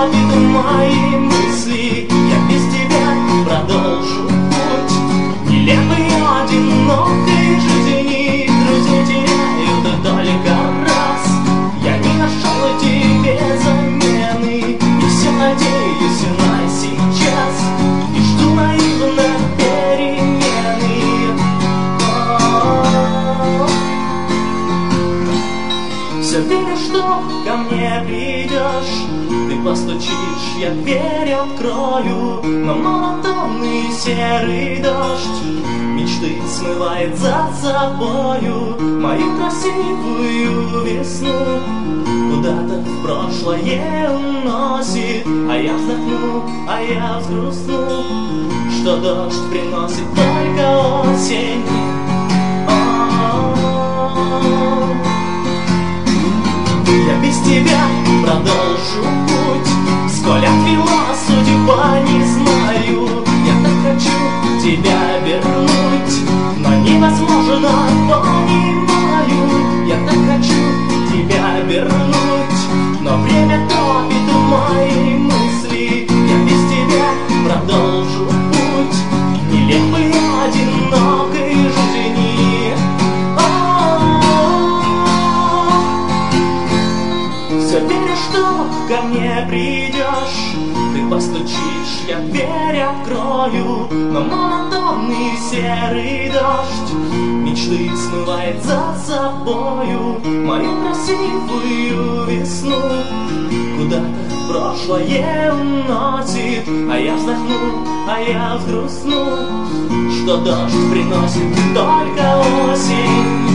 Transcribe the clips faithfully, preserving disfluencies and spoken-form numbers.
топит мои мысли. Я без тебя продолжу путь нелепой, одинокой жизни. Друзей теряют только раз. Я не нашел тебе замены, и все надеюсь на сейчас, и жду наивно перемены. Все верю, что ко мне придешь, ты постучишь, я дверь открою, но монотонный серый дождь мечты смывает за собою мою красивую весну. Куда-то в прошлое уносит, а я вздохну, а я взгрустну, что дождь приносит только осень. Я без тебя продолжу путь, сколь отвела судьба, не знаю. Я так хочу тебя вернуть, но невозможно, понимаю. Я так хочу тебя вернуть, но время топит мои мысли. Я без тебя продолжу путь нелепой, одинокой жизни. Все верю, что ко мне придешь, ты постучишь, я дверь открою, но монотонный серый дождь мечты смывает за собою мою красивую весну. Куда-то в прошлое уносит, а я вздохну, а я взгрустну, что дождь приносит только осень.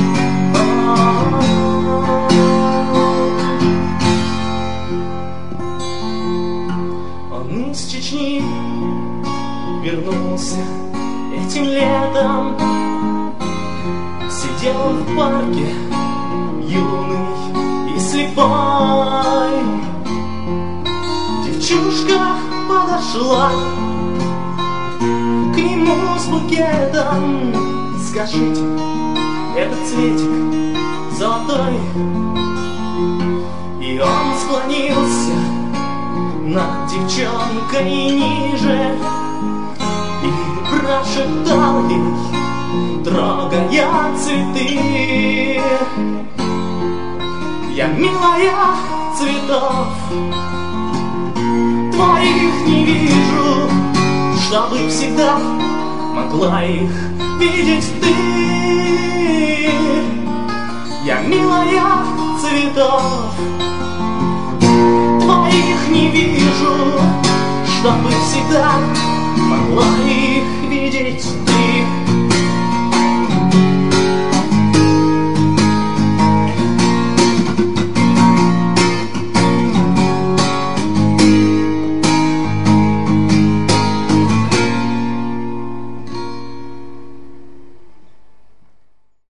Он из Чечни вернулся этим летом, сидел в парке юный и слепой. Девчушка подошла к нему с букетом. Скажите, этот цветик золотой? И он склонился над девчонкой ниже и прошептал ей, трогая цветы: я, милая, цветов твоих не вижу, чтобы всегда могла их видеть ты. Я, милая, цветов твоих не вижу, чтобы всегда могла их видеть ты.